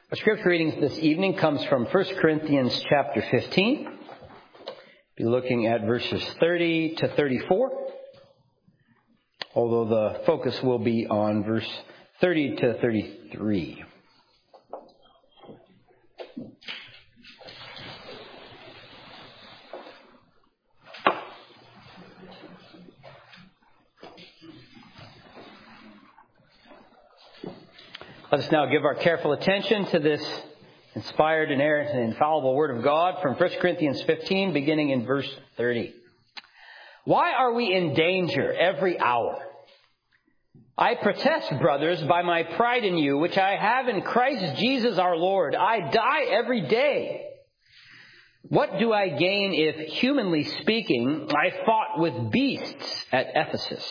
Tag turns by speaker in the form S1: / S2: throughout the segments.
S1: Our scripture readings this evening comes from 1 Corinthians chapter 15. Be looking at verses 30 to 34, although the focus will be on verse 30 to 33. Let us now give our careful attention to this inspired, inerrant, and infallible Word of God from 1 Corinthians 15, beginning in verse 30. Why are we in danger every hour? I protest, brothers, by my pride in you, which I have in Christ Jesus our Lord. I die every day. What do I gain if, humanly speaking, I fought with beasts at Ephesus?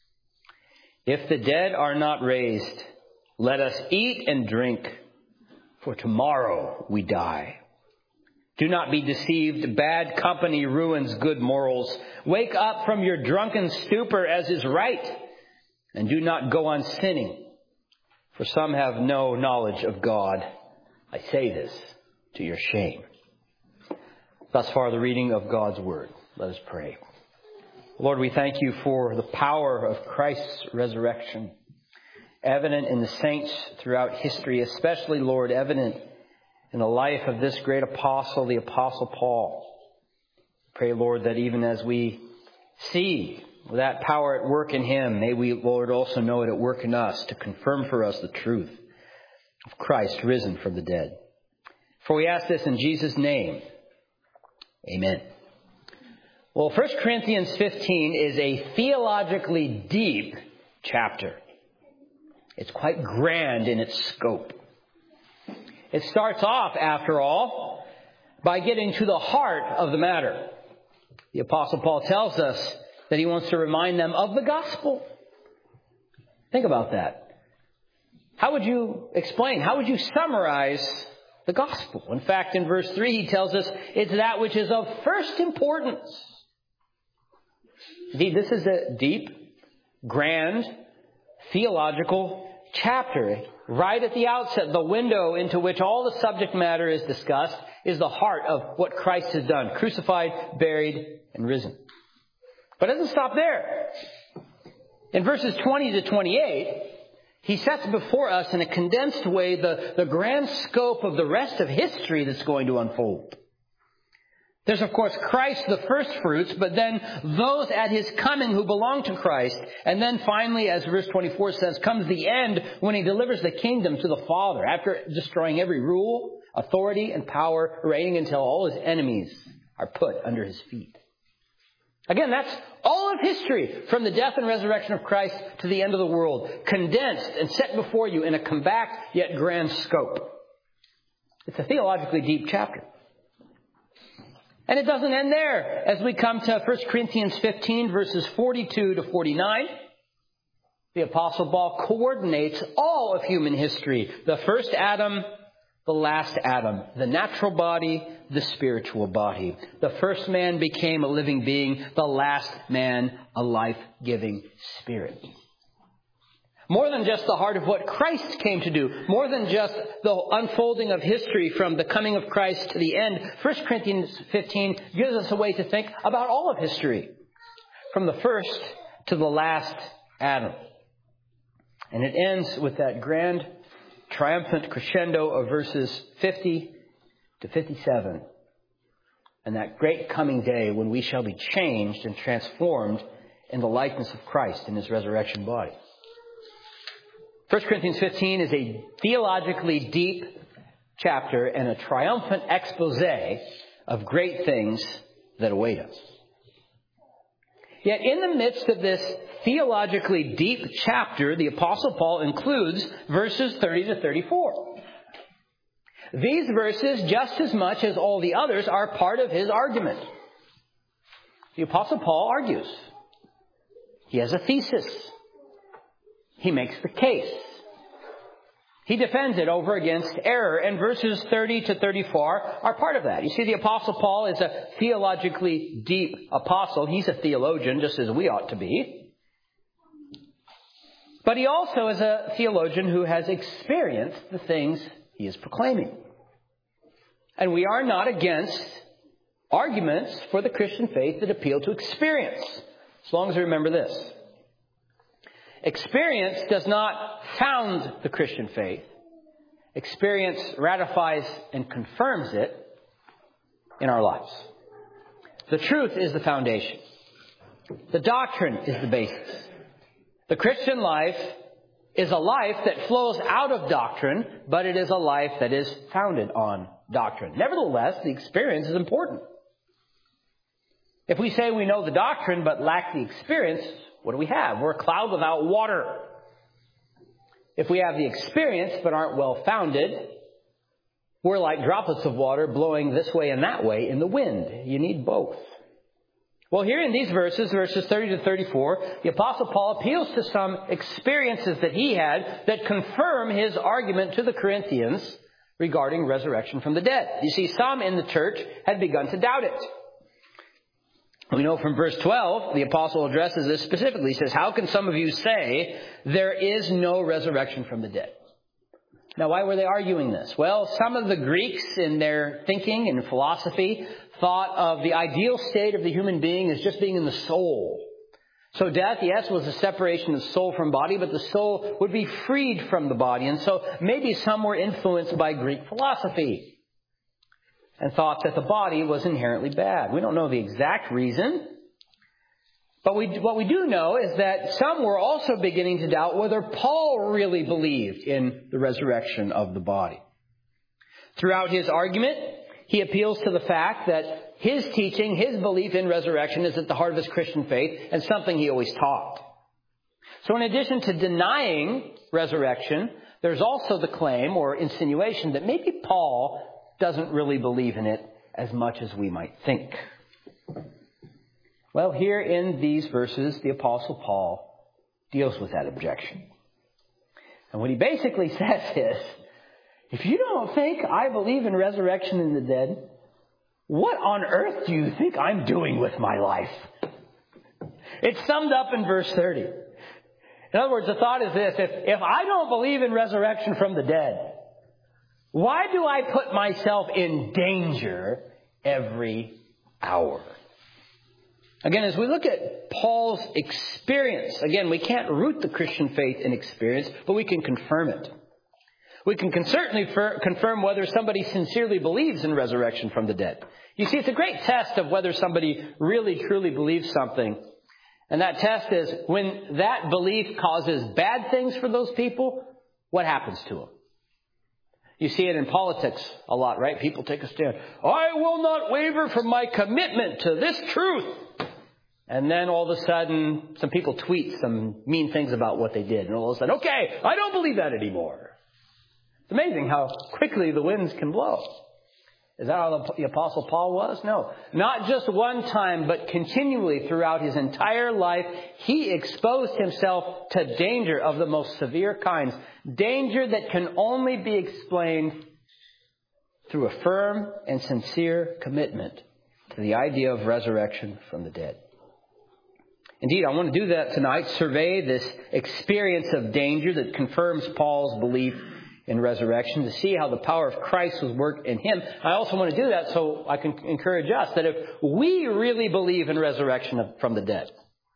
S1: If the dead are not raised, let us eat and drink, for tomorrow we die. Do not be deceived. Bad company ruins good morals. Wake up from your drunken stupor as is right, and do not go on sinning, for some have no knowledge of God. I say this to your shame. Thus far the reading of God's Word. Let us pray. Lord, we thank you for the power of Christ's resurrection, evident in the saints throughout history, especially, Lord, evident in the life of this great apostle, the Apostle Paul. Pray, Lord, that even as we see that power at work in him, may we, Lord, also know it at work in us to confirm for us the truth of Christ risen from the dead. For we ask this in Jesus' name. Amen. Well, 1 Corinthians 15 is a theologically deep chapter. It's quite grand in its scope. It starts off, after all, by getting to the heart of the matter. The Apostle Paul tells us that he wants to remind them of the gospel. Think about that. How would you explain? How would you summarize the gospel? In fact, in verse 3, he tells us it's that which is of first importance. Indeed, this is a deep, grand, theological chapter. Right at the outset, the window into which all the subject matter is discussed is the heart of what Christ has done. Crucified, buried, and risen. But it doesn't stop there. In verses 20 to 28, he sets before us in a condensed way the grand scope of the rest of history that's going to unfold. There's, of course, Christ, the first fruits, but then those at his coming who belong to Christ. And then finally, as verse 24 says, comes the end when he delivers the kingdom to the Father after destroying every rule, authority, and power, reigning until all his enemies are put under his feet. Again, that's all of history from the death and resurrection of Christ to the end of the world, condensed and set before you in a compact yet grand scope. It's a theologically deep chapter. And it doesn't end there. As we come to 1 Corinthians 15, verses 42 to 49, the Apostle Paul coordinates all of human history. The first Adam, the last Adam, the natural body, the spiritual body. The first man became a living being, the last man a life-giving spirit. More than just the heart of what Christ came to do, more than just the unfolding of history from the coming of Christ to the end, 1 Corinthians 15 gives us a way to think about all of history, from the first to the last Adam. And it ends with that grand, triumphant crescendo of verses 50 to 57, and that great coming day when we shall be changed and transformed in the likeness of Christ in his resurrection body. 1 Corinthians 15 is a theologically deep chapter and a triumphant expose of great things that await us. Yet in the midst of this theologically deep chapter, the Apostle Paul includes verses 30 to 34. These verses, just as much as all the others, are part of his argument. The Apostle Paul argues. He has a thesis. He makes the case. He defends it over against error, and verses 30 to 34 are part of that. You see, the Apostle Paul is a theologically deep apostle. He's a theologian, just as we ought to be. But he also is a theologian who has experienced the things he is proclaiming. And we are not against arguments for the Christian faith that appeal to experience, as long as we remember this. Experience does not found the Christian faith. Experience ratifies and confirms it in our lives. The truth is the foundation. The doctrine is the basis. The Christian life is a life that flows out of doctrine, but it is a life that is founded on doctrine. Nevertheless, the experience is important. If we say we know the doctrine but lack the experience, what do we have? We're a cloud without water. If we have the experience but aren't well founded, we're like droplets of water blowing this way and that way in the wind. You need both. Well, here in these verses 30 to 34, the Apostle Paul appeals to some experiences that he had that confirm his argument to the Corinthians regarding resurrection from the dead. You see, some in the church had begun to doubt it. We know from verse 12, the Apostle addresses this specifically. He says, "How can some of you say there is no resurrection from the dead?" Now, why were they arguing this? Well, some of the Greeks in their thinking and philosophy thought of the ideal state of the human being as just being in the soul. So death, yes, was a separation of soul from body, but the soul would be freed from the body. And so maybe some were influenced by Greek philosophy and thought that the body was inherently bad. We don't know the exact reason. But what we do know is that some were also beginning to doubt whether Paul really believed in the resurrection of the body. Throughout his argument, he appeals to the fact that his teaching, his belief in resurrection is at the heart of his Christian faith and something he always taught. So in addition to denying resurrection, there's also the claim or insinuation that maybe Paul doesn't really believe in it as much as we might think. Well, here in these verses, the Apostle Paul deals with that objection. And what he basically says is, if you don't think I believe in resurrection in the dead, what on earth do you think I'm doing with my life? It's summed up in verse 30. In other words, the thought is this: if I don't believe in resurrection from the dead, why do I put myself in danger every hour? Again, as we look at Paul's experience, again, we can't root the Christian faith in experience, but we can confirm it. We can certainly confirm whether somebody sincerely believes in resurrection from the dead. You see, it's a great test of whether somebody really, truly believes something. And that test is when that belief causes bad things for those people, what happens to them? You see it in politics a lot, right? People take a stand. I will not waver from my commitment to this truth. And then all of a sudden, some people tweet some mean things about what they did. And all of a sudden, okay, I don't believe that anymore. It's amazing how quickly the winds can blow. Is that how the Apostle Paul was? No. Not just one time, but continually throughout his entire life, he exposed himself to danger of the most severe kinds. Danger that can only be explained through a firm and sincere commitment to the idea of resurrection from the dead. Indeed, I want to do that tonight, survey this experience of danger that confirms Paul's belief in resurrection, to see how the power of Christ was worked in him. I also want to do that so I can encourage us that if we really believe in resurrection from the dead,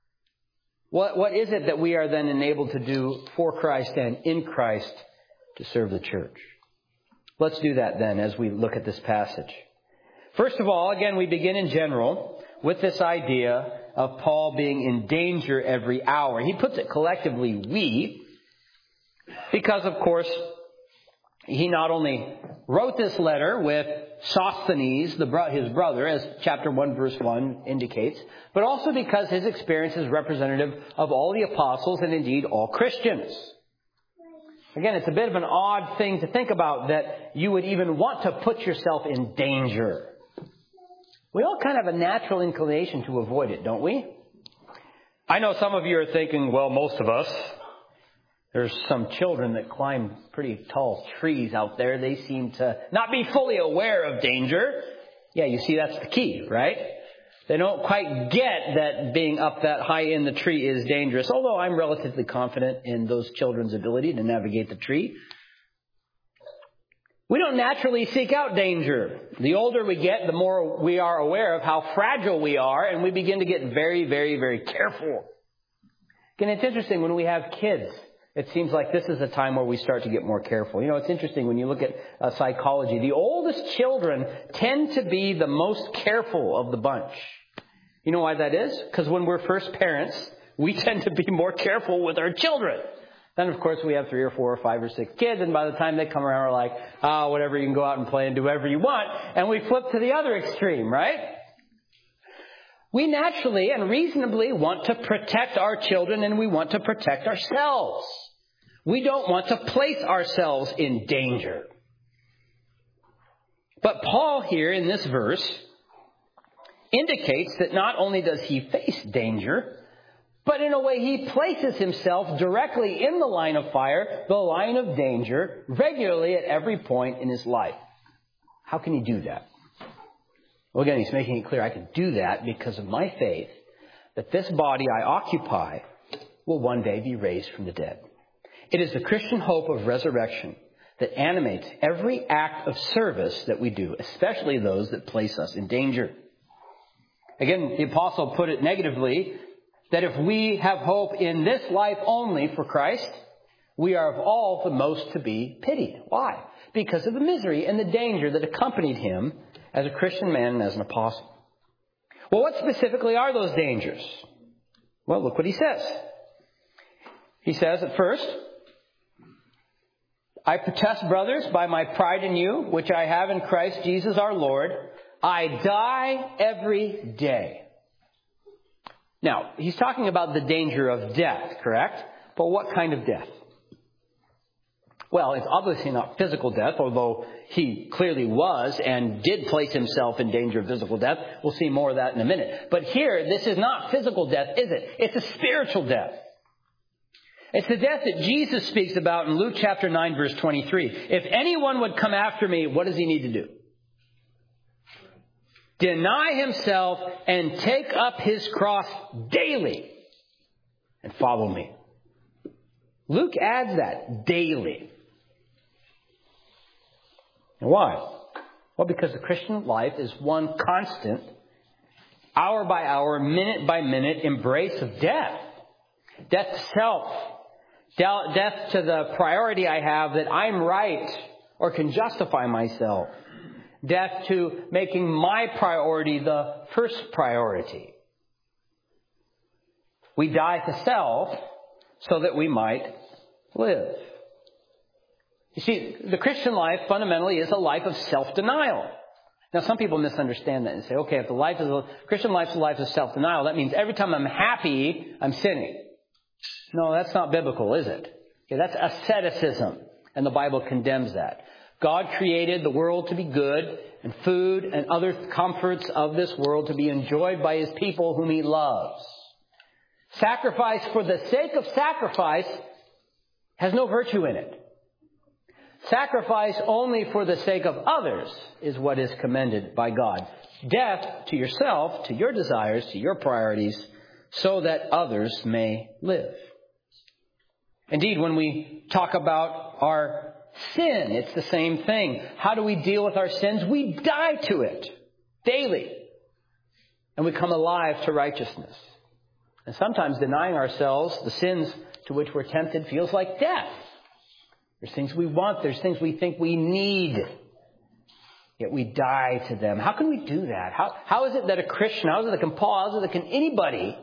S1: what is it that we are then enabled to do for Christ and in Christ to serve the church? Let's do that then as we look at this passage. First of all, again, we begin in general with this idea of Paul being in danger every hour. He puts it collectively, we, because, of course, he not only wrote this letter with Sosthenes, his brother, as chapter 1, verse 1 indicates, but also because his experience is representative of all the apostles and indeed all Christians. Again, it's a bit of an odd thing to think about that you would even want to put yourself in danger. We all kind of have a natural inclination to avoid it, don't we? I know some of you are thinking, well, most of us. There's some children that climb pretty tall trees out there. They seem to not be fully aware of danger. Yeah, you see, that's the key, right? They don't quite get that being up that high in the tree is dangerous, although I'm relatively confident in those children's ability to navigate the tree. We don't naturally seek out danger. The older we get, the more we are aware of how fragile we are, and we begin to get very, very, very careful. Again, it's interesting when we have kids. It seems like this is a time where we start to get more careful. You know, it's interesting when you look at psychology. The oldest children tend to be the most careful of the bunch. You know why that is? Because when we're first parents, we tend to be more careful with our children. Then, of course, we have 3 or 4 or 5 or 6 kids, and by the time they come around, we're like, whatever, you can go out and play and do whatever you want. And we flip to the other extreme, right? We naturally and reasonably want to protect our children, and we want to protect ourselves. We don't want to place ourselves in danger. But Paul here in this verse indicates that not only does he face danger, but in a way he places himself directly in the line of fire, the line of danger, regularly at every point in his life. How can he do that? Well, again, he's making it clear I can do that because of my faith that this body I occupy will one day be raised from the dead. It is the Christian hope of resurrection that animates every act of service that we do, especially those that place us in danger. Again, the apostle put it negatively, that if we have hope in this life only for Christ, we are of all the most to be pitied. Why? Because of the misery and the danger that accompanied him as a Christian man and as an apostle. Well, what specifically are those dangers? Well, look what he says. He says at first, I protest, brothers, by my pride in you, which I have in Christ Jesus our Lord, I die every day. Now, he's talking about the danger of death, correct? But what kind of death? Well, it's obviously not physical death, although he clearly was and did place himself in danger of physical death. We'll see more of that in a minute. But here, this is not physical death, is it? It's a spiritual death. It's the death that Jesus speaks about in Luke chapter 9, verse 23. If anyone would come after me, what does he need to do? Deny himself and take up his cross daily and follow me. Luke adds that, daily. And why? Well, because the Christian life is one constant, hour by hour, minute by minute embrace of death. Death to self. Death to the priority I have that I'm right or can justify myself. Death to making my priority the first priority. We die to self so that we might live. You see, the Christian life fundamentally is a life of self-denial. Now, some people misunderstand that and say, okay, if the Christian life is a life of self-denial, that means every time I'm happy, I'm sinning. No, that's not biblical, is it? Okay, that's asceticism, and the Bible condemns that. God created the world to be good, and food and other comforts of this world to be enjoyed by his people whom he loves. Sacrifice for the sake of sacrifice has no virtue in it. Sacrifice only for the sake of others is what is commended by God. Death to yourself, to your desires, to your priorities, so that others may live. Indeed, when we talk about our sin, it's the same thing. How do we deal with our sins? We die to it daily. And we come alive to righteousness. And sometimes denying ourselves the sins to which we're tempted feels like death. There's things we want. There's things we think we need. Yet we die to them. How can we do that? How is it that a Christian, how is it that can Paul, how is it that can anybody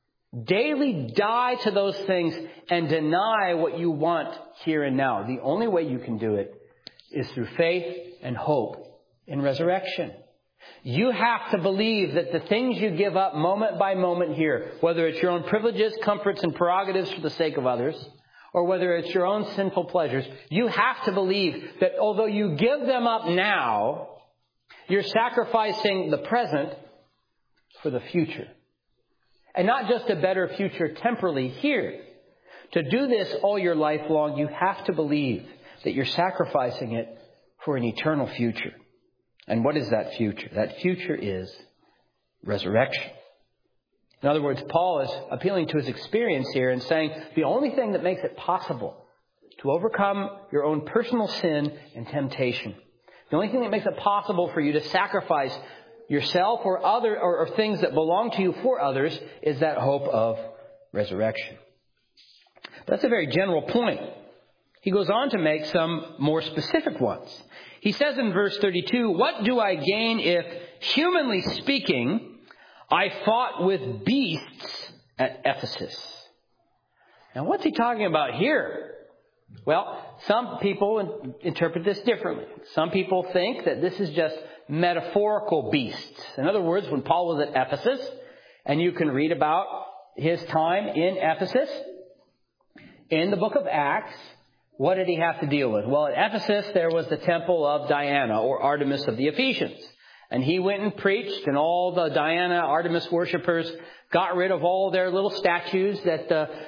S1: daily die to those things and deny what you want here and now? The only way you can do it is through faith and hope in resurrection. You have to believe that the things you give up moment by moment here, whether it's your own privileges, comforts, and prerogatives for the sake of others, or whether it's your own sinful pleasures, you have to believe that although you give them up now, you're sacrificing the present for the future. And not just a better future temporally here. To do this all your life long, you have to believe that you're sacrificing it for an eternal future. And what is that future? That future is resurrection. In other words, Paul is appealing to his experience here and saying the only thing that makes it possible to overcome your own personal sin and temptation. The only thing that makes it possible for you to sacrifice yourself or things that belong to you for others is that hope of resurrection. That's a very general point. He goes on to make some more specific ones. He says in verse 32, "What do I gain if, humanly speaking, I fought with beasts at Ephesus?" Now, what's he talking about here? Well, some people interpret this differently. Some people think that this is just metaphorical beasts. In other words, when Paul was at Ephesus, and you can read about his time in Ephesus, in the book of Acts, what did he have to deal with? Well, at Ephesus, there was the temple of Diana, or Artemis of the Ephesians. And he went and preached, and all the Diana, Artemis worshippers got rid of all their little statues that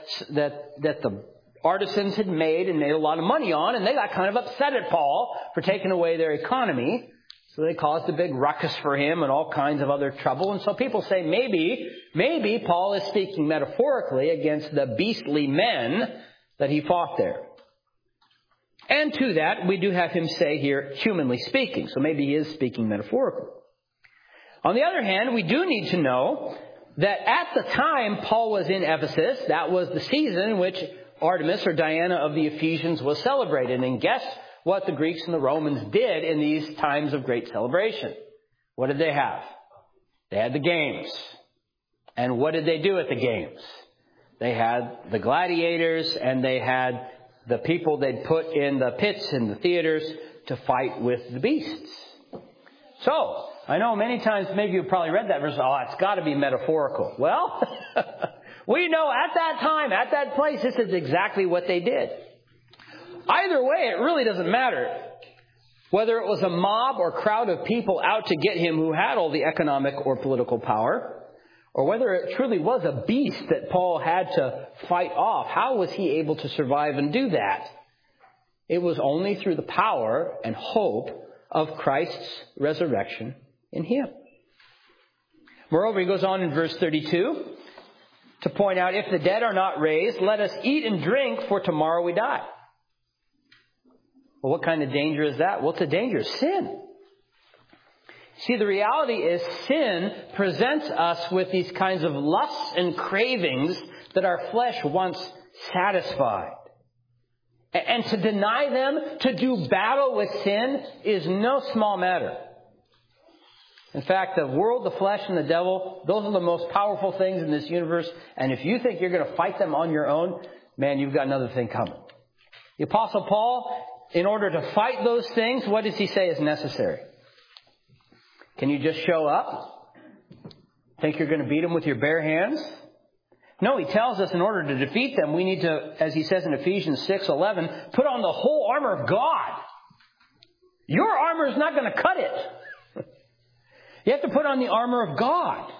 S1: the artisans had made and made a lot of money on, and they got kind of upset at Paul for taking away their economy. So they caused a big ruckus for him and all kinds of other trouble. And so people say maybe Paul is speaking metaphorically against the beastly men that he fought there. And to that, we do have him say here, humanly speaking. So maybe he is speaking metaphorically. On the other hand, we do need to know that at the time Paul was in Ephesus, that was the season in which Artemis or Diana of the Ephesians was celebrated. And guess what the Greeks and the Romans did in these times of great celebration? What did they have? They had the games. And what did they do at the games? They had the gladiators, and they had the people they'd put in the pits and the theaters to fight with the beasts. So, I know many times maybe you've probably read that verse, it's got to be metaphorical. Well, we know at that time, at that place, this is exactly what they did. Either way, it really doesn't matter whether it was a mob or crowd of people out to get him who had all the economic or political power, or whether it truly was a beast that Paul had to fight off. How was he able to survive and do that? It was only through the power and hope of Christ's resurrection in him. Moreover, he goes on in verse 32 to point out, "If the dead are not raised, let us eat and drink, for tomorrow we die." Well, what kind of danger is that? Well, it's a danger of sin. See, the reality is sin presents us with these kinds of lusts and cravings that our flesh wants satisfied. And to deny them, to do battle with sin, is no small matter. In fact, the world, the flesh, and the devil, those are the most powerful things in this universe. And if you think you're going to fight them on your own, man, you've got another thing coming. The Apostle Paul, in order to fight those things, what does he say is necessary? Can you just show up? Think you're going to beat them with your bare hands? No, he tells us in order to defeat them, we need to, as he says in Ephesians 6:11, put on the whole armor of God. Your armor is not going to cut it. You have to put on the armor of God.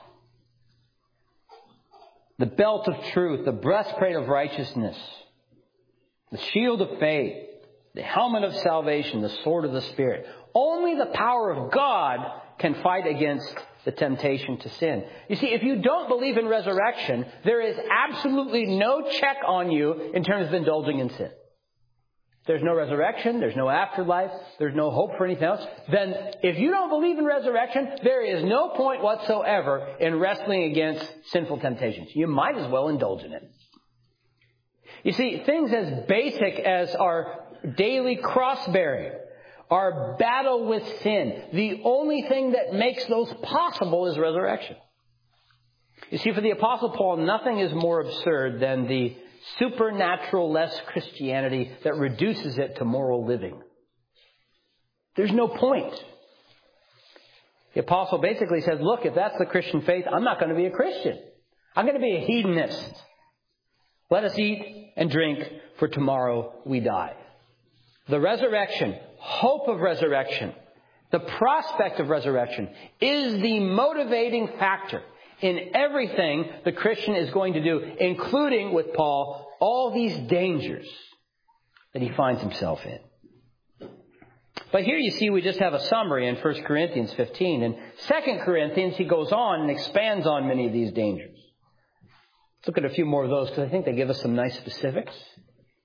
S1: The belt of truth, the breastplate of righteousness, the shield of faith, the helmet of salvation, the sword of the Spirit. Only the power of God can fight against the temptation to sin. You see, if you don't believe in resurrection, there is absolutely no check on you in terms of indulging in sin. There's no resurrection, there's no afterlife, there's no hope for anything else. Then, if you don't believe in resurrection, there is no point whatsoever in wrestling against sinful temptations. You might as well indulge in it. You see, things as basic as our daily cross-bearing, our battle with sin, the only thing that makes those possible is resurrection. You see, for the Apostle Paul, nothing is more absurd than the supernatural-less Christianity that reduces it to moral living. There's no point. The Apostle basically says, look, if that's the Christian faith, I'm not going to be a Christian. I'm going to be a hedonist. Let us eat and drink, for tomorrow we die. The resurrection, hope of resurrection, the prospect of resurrection is the motivating factor in everything the Christian is going to do, including with Paul, all these dangers that he finds himself in. But here you see we just have a summary in 1 Corinthians 15. In 2 Corinthians, he goes on and expands on many of these dangers. Let's look at a few more of those because I think they give us some nice specifics.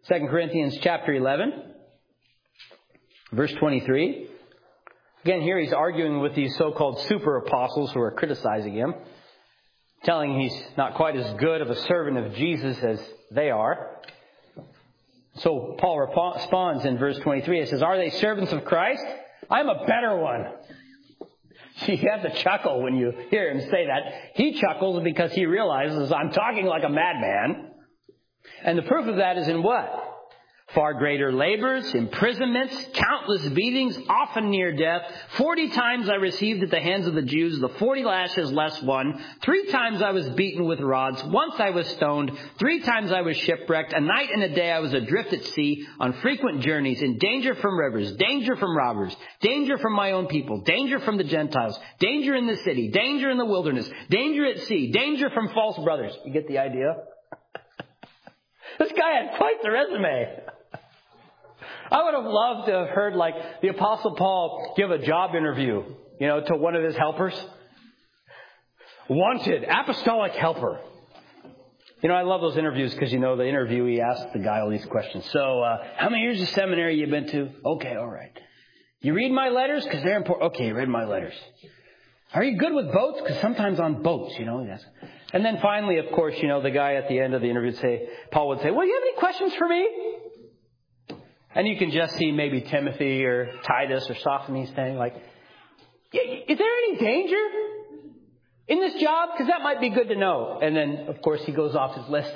S1: 2 Corinthians chapter 11, verse 23. Again, here he's arguing with these so-called super apostles who are criticizing him, telling him he's not quite as good of a servant of Jesus as they are. So Paul responds in verse 23. It says, "Are they servants of Christ? I'm a better one." You have to chuckle when you hear him say that. He chuckles because he realizes I'm talking like a madman. And the proof of that is in what? Far greater labors, imprisonments, countless beatings, often near death. 40 times I received at the hands of the Jews the 40 lashes less one. 3 times I was beaten with rods. Once I was stoned. 3 times I was shipwrecked. A night and a day I was adrift at sea, on frequent journeys, in danger from rivers, danger from robbers, danger from my own people, danger from the Gentiles, danger in the city, danger in the wilderness, danger at sea, danger from false brothers. You get the idea? This guy had quite the resume. I would have loved to have heard, like, the Apostle Paul give a job interview, to one of his helpers. Wanted, apostolic helper. I love those interviews because, the interviewee asks the guy all these questions. So, how many years of seminary you been to? Okay, all right. You read my letters? Because they're important. Okay, read my letters. Are you good with boats? Because sometimes on boats, yes. And then finally, of course, the guy at the end of the interview Paul would say, well, you have any questions for me? And you can just see maybe Timothy or Titus or Sosthenes saying, like, is there any danger in this job? Because that might be good to know. And then, of course, he goes off his list.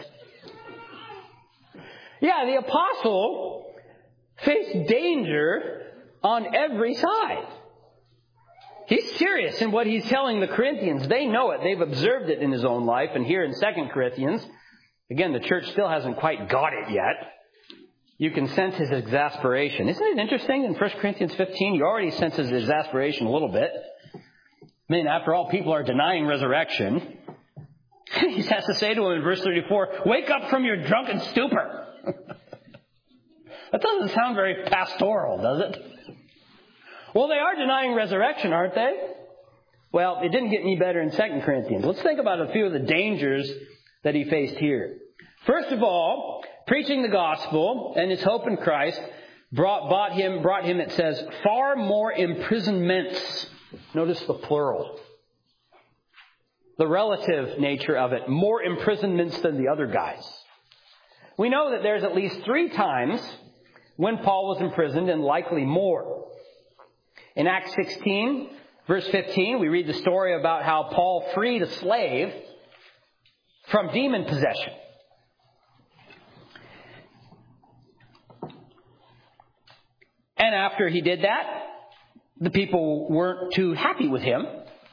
S1: Yeah, the apostle faced danger on every side. He's serious in what he's telling the Corinthians. They know it. They've observed it in his own life. And here in 2 Corinthians, again, the church still hasn't quite got it yet. You can sense his exasperation. Isn't it interesting? In 1 Corinthians 15, you already sense his exasperation a little bit. I mean, after all, people are denying resurrection. He has to say to him in verse 34, wake up from your drunken stupor. That doesn't sound very pastoral, does it? Well, they are denying resurrection, aren't they? Well, it didn't get any better in 2 Corinthians. Let's think about a few of the dangers that he faced here. First of all, preaching the gospel and his hope in Christ brought him, it says, far more imprisonments. Notice the plural. The relative nature of it. More imprisonments than the other guys. We know that there's at least 3 times when Paul was imprisoned, and likely more. In Acts 16, verse 15, we read the story about how Paul freed a slave from demon possession. And after he did that, the people weren't too happy with him.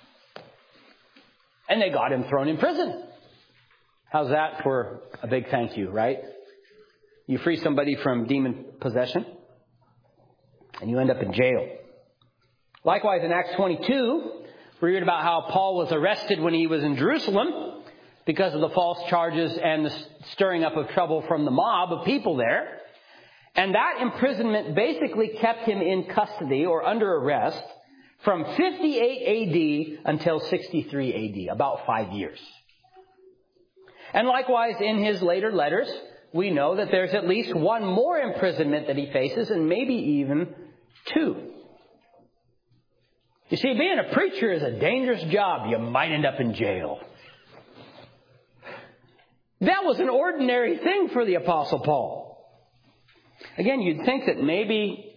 S1: And they got him thrown in prison. How's that for a big thank you, right? You free somebody from demon possession, and you end up in jail. Likewise, in Acts 22, we read about how Paul was arrested when he was in Jerusalem because of the false charges and the stirring up of trouble from the mob of people there. And that imprisonment basically kept him in custody or under arrest from 58 AD until 63 AD, about 5 years. And likewise, in his later letters, we know that there's at least 1 more imprisonment that he faces, and maybe even 2. You see, being a preacher is a dangerous job. You might end up in jail. That was an ordinary thing for the Apostle Paul. Again, you'd think that maybe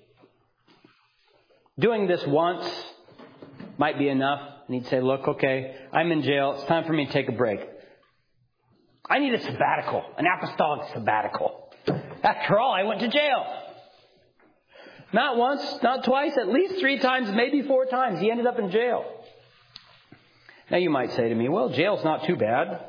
S1: doing this once might be enough. And he'd say, look, okay, I'm in jail. It's time for me to take a break. I need a sabbatical, an apostolic sabbatical. After all, I went to jail. Not once, not twice, at least 3 times, maybe 4 times. He ended up in jail. Now you might say to me, well, jail's not too bad.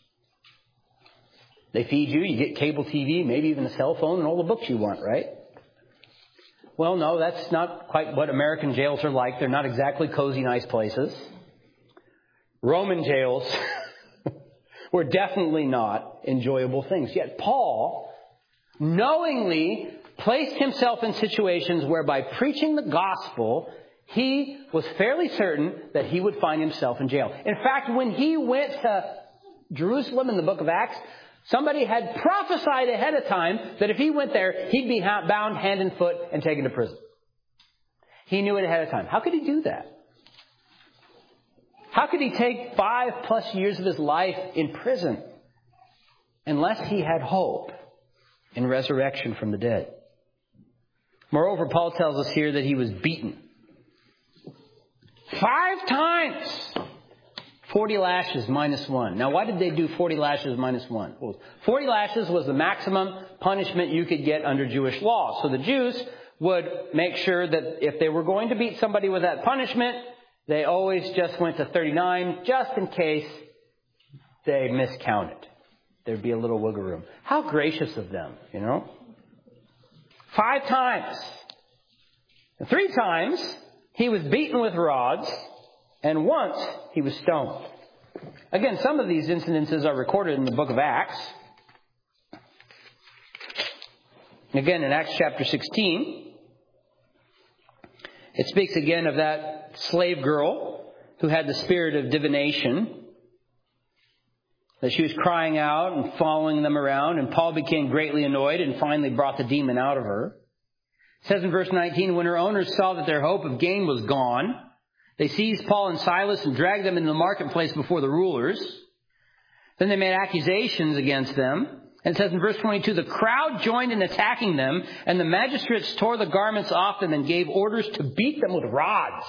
S1: They feed you, you get cable TV, maybe even a cell phone and all the books you want, right? Well, no, that's not quite what American jails are like. They're not exactly cozy, nice places. Roman jails were definitely not enjoyable things. Yet Paul knowingly placed himself in situations where by preaching the gospel, he was fairly certain that he would find himself in jail. In fact, when he went to Jerusalem in the book of Acts, Somebody had prophesied ahead of time that if he went there, he'd be bound hand and foot and taken to prison. He knew it ahead of time. How could he do that? How could he take 5+ years of his life in prison unless he had hope in resurrection from the dead? Moreover, Paul tells us here that he was beaten 5 times. 40 lashes minus 1. Now, why did they do 40 lashes minus 1? Well, 40 lashes was the maximum punishment you could get under Jewish law. So the Jews would make sure that if they were going to beat somebody with that punishment, they always just went to 39, just in case they miscounted. There'd be a little wiggle room. How gracious of them, 5 times. 3 times, he was beaten with rods. And once, he was stoned. Again, some of these incidences are recorded in the book of Acts. Again, in Acts chapter 16, it speaks again of that slave girl who had the spirit of divination, that she was crying out and following them around, and Paul became greatly annoyed and finally brought the demon out of her. It says in verse 19, when her owners saw that their hope of gain was gone, they seized Paul and Silas and dragged them into the marketplace before the rulers. Then they made accusations against them. And it says in verse 22, the crowd joined in attacking them, and the magistrates tore the garments off them and gave orders to beat them with rods.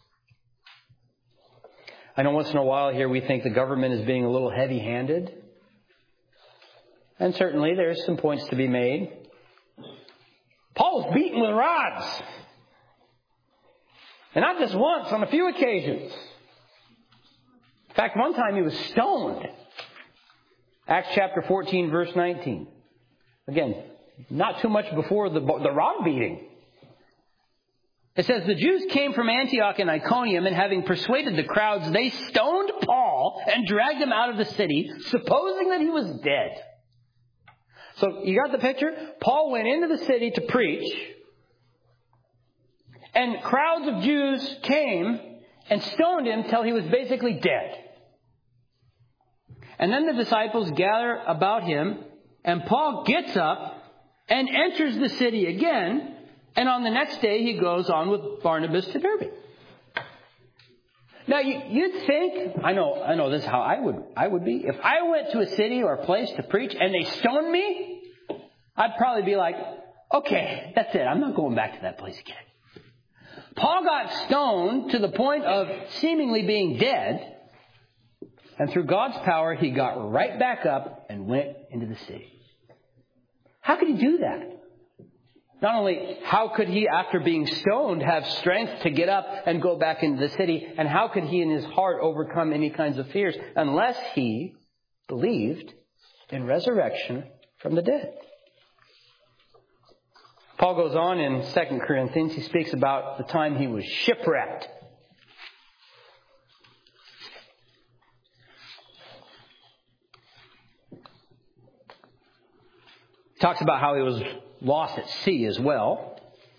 S1: I know once in a while here we think the government is being a little heavy-handed. And certainly there's some points to be made. Paul was beaten with rods. And not just once, on a few occasions. In fact, one time he was stoned. Acts chapter 14, verse 19. Again, not too much before the rod beating. It says, the Jews came from Antioch and Iconium, and having persuaded the crowds, they stoned Paul and dragged him out of the city, supposing that he was dead. So, you got the picture? Paul went into the city to preach, and crowds of Jews came and stoned him till he was basically dead. And then the disciples gather about him, and Paul gets up and enters the city again, and on the next day he goes on with Barnabas to Derbe. Now you'd think, I know this is how I would be. If I went to a city or a place to preach and they stoned me, I'd probably be like, okay, that's it. I'm not going back to that place again. Paul got stoned to the point of seemingly being dead. And through God's power, he got right back up and went into the city. How could he do that? Not only how could he, after being stoned, have strength to get up and go back into the city, and how could he in his heart overcome any kinds of fears unless he believed in resurrection from the dead? Paul goes on in 2 Corinthians. He speaks about the time he was shipwrecked. He talks about how he was lost at sea as well.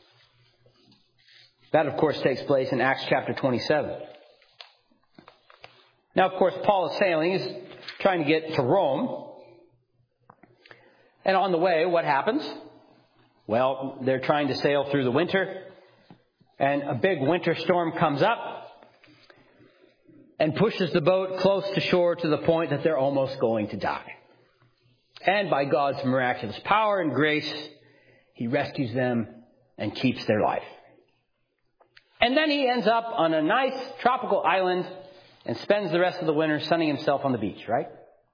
S1: That, of course, takes place in Acts chapter 27. Now, of course, Paul is sailing. He's trying to get to Rome. And on the way, what happens? Well, they're trying to sail through the winter, and a big winter storm comes up and pushes the boat close to shore to the point that they're almost going to die. And by God's miraculous power and grace, he rescues them and keeps their life. And then he ends up on a nice tropical island and spends the rest of the winter sunning himself on the beach, right?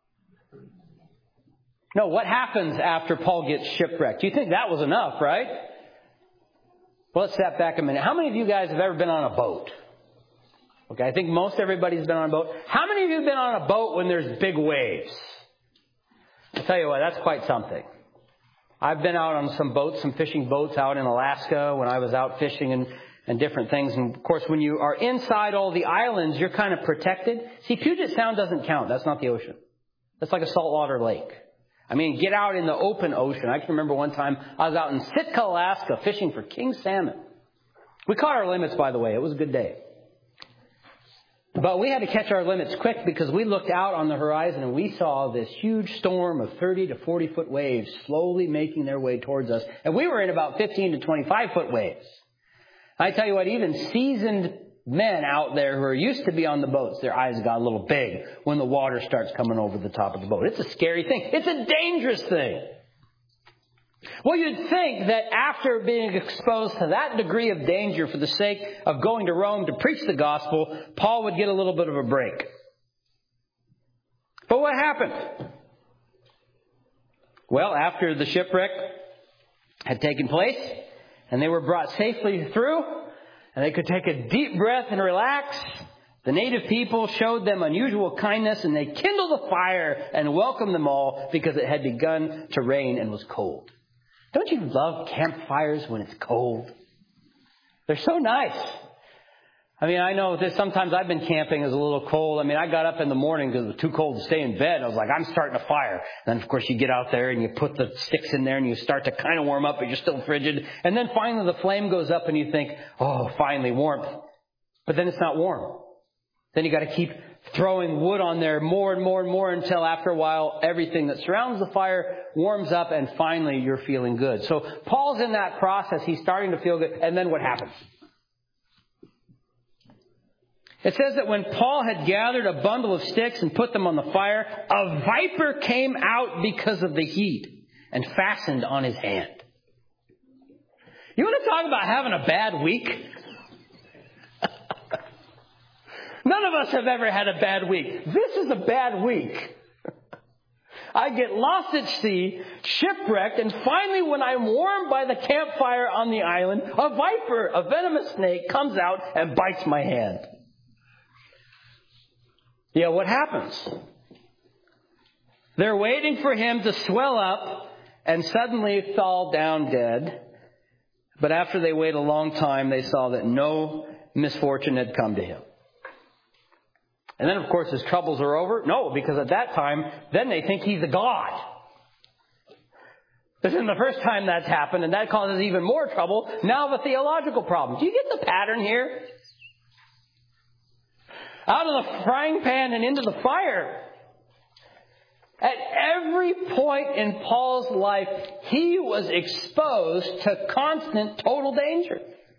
S1: No, what happens after Paul gets shipwrecked? Do you think that was enough, right? Well, let's step back a minute. How many of you guys have ever been on a boat? Okay, I think most everybody's been on a boat. How many of you have been on a boat when there's big waves? I'll tell you what, that's quite something. I've been out on some boats, some fishing boats out in Alaska when I was out fishing and different things. And of course, when you are inside all the islands, you're kind of protected. See, Puget Sound doesn't count. That's not the ocean. That's like a saltwater lake. I mean, get out in the open ocean. I can remember one time I was out in Sitka, Alaska, fishing for king salmon. We caught our limits, by the way. It was a good day. But we had to catch our limits quick because we looked out on the horizon and we saw this huge storm of 30 to 40 foot waves slowly making their way towards us. And we were in about 15 to 25 foot waves. I tell you what, even seasoned men out there who are used to be on the boats, their eyes got a little big when the water starts coming over the top of the boat. It's a scary thing. It's a dangerous thing. Well, you'd think that after being exposed to that degree of danger for the sake of going to Rome to preach the gospel, Paul would get a little bit of a break. But what happened? Well, after the shipwreck had taken place and they were brought safely through and they could take a deep breath and relax, the native people showed them unusual kindness and they kindled a fire and welcomed them all because it had begun to rain and was cold. Don't you love campfires when it's cold? They're so nice. I mean, I know that sometimes I've been camping as a little cold. I mean, I got up in the morning because it was too cold to stay in bed. I was like, I'm starting a fire. And then, of course, you get out there and you put the sticks in there and you start to kind of warm up, but you're still frigid. And then finally the flame goes up and you think, oh, finally warmth. But then it's not warm. Then you got to keep throwing wood on there more and more and more until after a while everything that surrounds the fire warms up and finally you're feeling good. So Paul's in that process. He's starting to feel good. And then what happens? It says that when Paul had gathered a bundle of sticks and put them on the fire, a viper came out because of the heat and fastened on his hand. You want to talk about having a bad week? None of us have ever had a bad week. This is a bad week. I get lost at sea, shipwrecked, and finally when I'm warmed by the campfire on the island, a viper, a venomous snake, comes out and bites my hand. Yeah, what happens? They're waiting for him to swell up and suddenly fall down dead. But after they wait a long time, they saw that no misfortune had come to him. And then, of course, his troubles are over. No, because at that time, then they think he's a god. This isn't the first time that's happened, and that causes even more trouble. Now the theological problem. Do you get the pattern here? Out of the frying pan and into the fire. At every point in Paul's life, he was exposed to constant, total danger.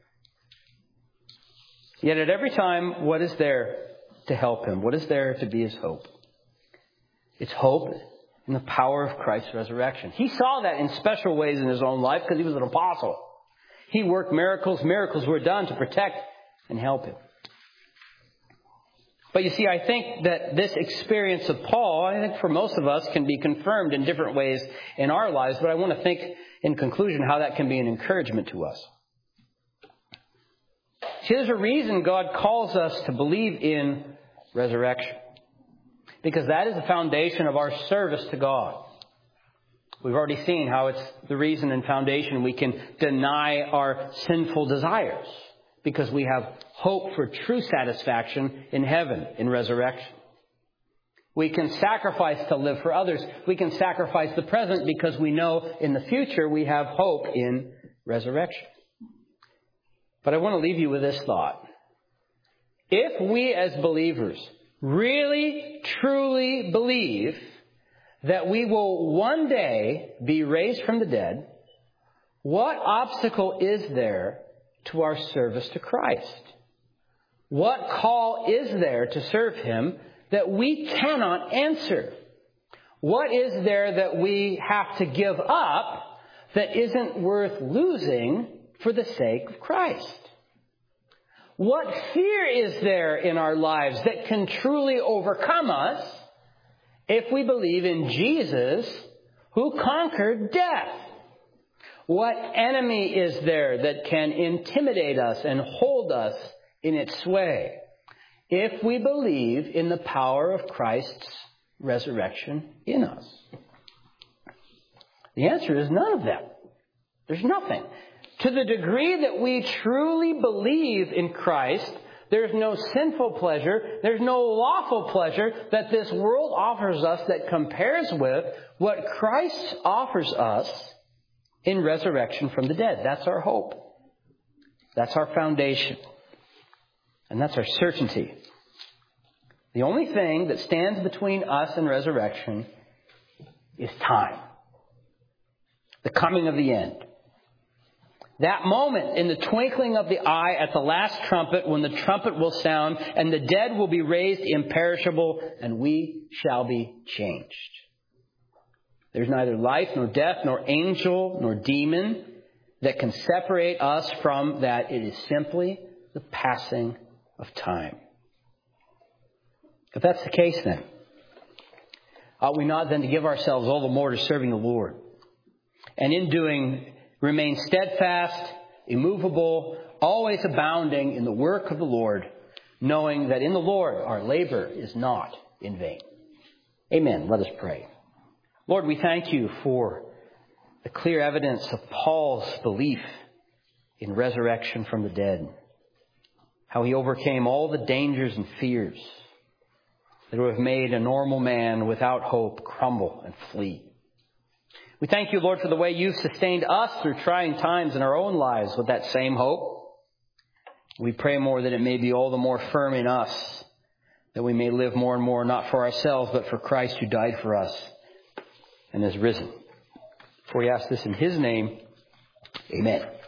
S1: Yet at every time, what is there to help him? What is there to be his hope? It's hope in the power of Christ's resurrection. He saw that in special ways in his own life because he was an apostle. He worked miracles. Miracles were done to protect and help him. But you see, I think that this experience of Paul, I think for most of us, can be confirmed in different ways in our lives. But I want to think in conclusion how that can be an encouragement to us. See, there's a reason God calls us to believe in resurrection. Because that is the foundation of our service to God. We've already seen how it's the reason and foundation we can deny our sinful desires. Because we have hope for true satisfaction in heaven, in resurrection. We can sacrifice to live for others. We can sacrifice the present because we know in the future we have hope in resurrection. But I want to leave you with this thought. If we as believers really, truly believe that we will one day be raised from the dead, what obstacle is there to our service to Christ? What call is there to serve Him that we cannot answer? What is there that we have to give up that isn't worth losing for the sake of Christ? What fear is there in our lives that can truly overcome us if we believe in Jesus who conquered death? What enemy is there that can intimidate us and hold us in its sway if we believe in the power of Christ's resurrection in us? The answer is none of them. There's nothing. To the degree that we truly believe in Christ, there's no sinful pleasure, there's no lawful pleasure that this world offers us that compares with what Christ offers us in resurrection from the dead. That's our hope. That's our foundation. And that's our certainty The only thing that stands between us and resurrection is time. The coming of the end. That moment in the twinkling of the eye at the last trumpet, when the trumpet will sound and the dead will be raised imperishable and we shall be changed. There's neither life nor death nor angel nor demon that can separate us from that. It is simply the passing of time. If that's the case then, ought we not then to give ourselves all the more to serving the Lord? And in doing, remain steadfast, immovable, always abounding in the work of the Lord, knowing that in the Lord our labor is not in vain. Amen. Let us pray. Lord, we thank you for the clear evidence of Paul's belief in resurrection from the dead. How he overcame all the dangers and fears that would have made a normal man without hope crumble and flee. We thank you, Lord, for the way you've sustained us through trying times in our own lives with that same hope. We pray more that it may be all the more firm in us, that we may live more and more, not for ourselves, but for Christ who died for us and is risen. For we ask this in his name. Amen.